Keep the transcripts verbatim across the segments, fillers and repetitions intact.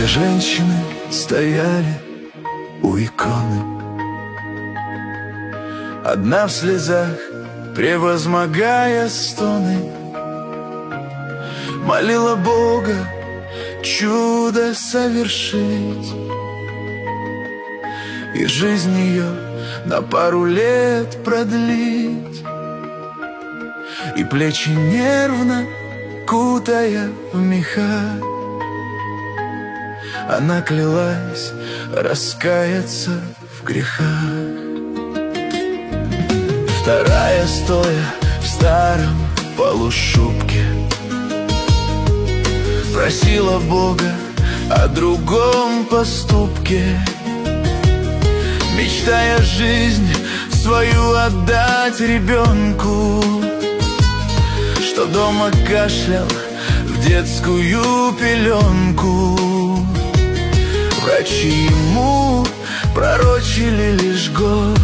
женщины стояли у иконы. Одна в слезах, превозмогая стоны, молила Бога чудо совершить и жизнь ее на пару лет продлить. И плечи нервно кутая в меха, она клялась раскаяться в грехах. Вторая, стоя в старом полушубке, просила Бога о другом поступке, мечтая жизнь свою отдать ребенку, что дома кашлял в детскую пеленку. Врачи ему пророчили лишь год,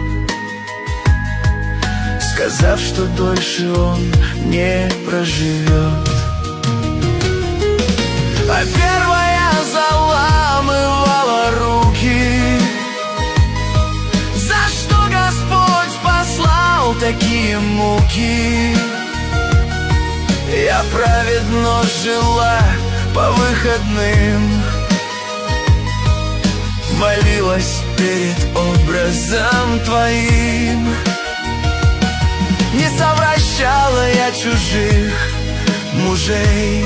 сказав, что дольше он не проживет. А первая заламывала руки: за что Господь послал такие муки? Я праведно жила по выходным, молилась перед образом Твоим. Не совращала я чужих мужей,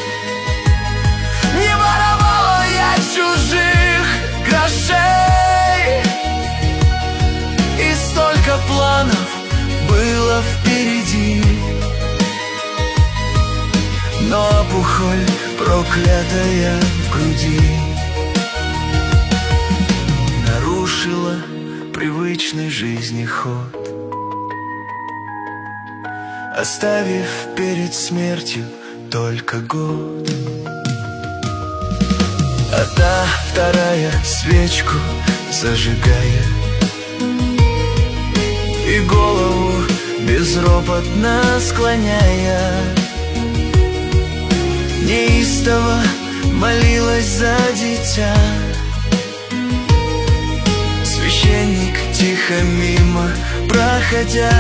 не воровала я чужих грошей. И столько планов было впереди, но опухоль проклятая в груди нарушила привычный жизни ход, оставив перед смертью только год. А та вторая свечку зажигая и голову безропотно склоняя, неистово молилась за дитя. Священник тихо мимо проходя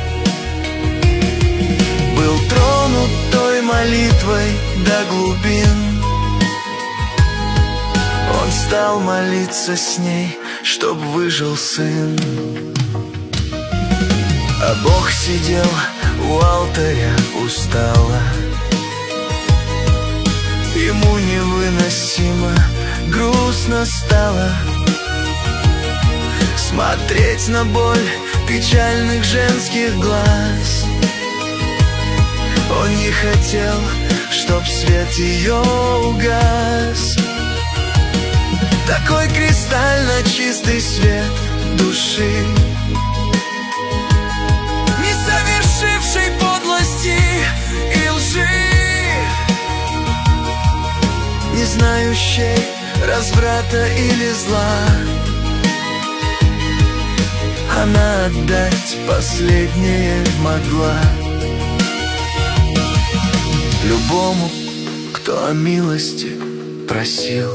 был тронут той молитвой до глубин. Он стал молиться с ней, чтоб выжил сын. А Бог сидел у алтаря устало, ему невыносимо грустно стало смотреть на боль печальных женских глаз. Он не хотел, чтоб свет ее угас. Такой кристально чистый свет души, не совершивший подлости и лжи, не знающей разврата или зла. Она отдать последнее могла любому, кто о милости просил.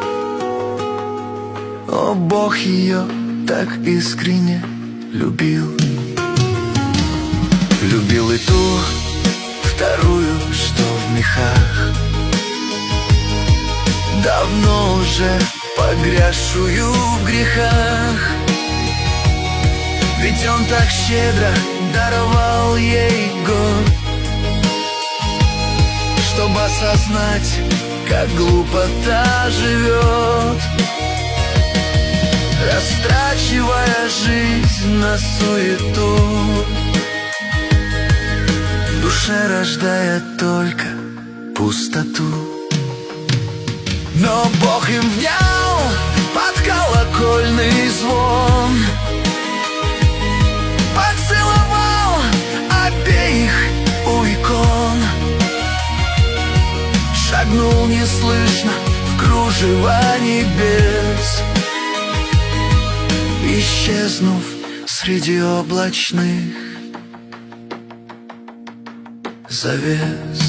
О, Бог ее так искренне любил. Любил и ту вторую, что в мехах, давно уже погрязшую в грехах. Ведь он так щедро даровал ей год, чтобы осознать, как глупо та живет, растрачивая жизнь на суету, в душе рождая только пустоту. Но Бог им внял под колокольный звон, поцеловал обеих у икон, шагнул неслышно в кружево небес, исчезнув среди облачных завес.